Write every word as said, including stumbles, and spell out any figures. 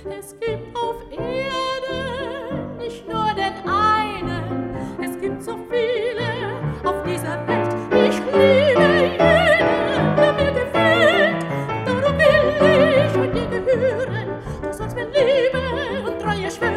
Es gibt auf Erden nicht nur den einen, es gibt so viele auf dieser Welt. Ich liebe jeden, der mir gefällt, darum will ich heute dir gehören. Du sollst mir Liebe und Treue schwören.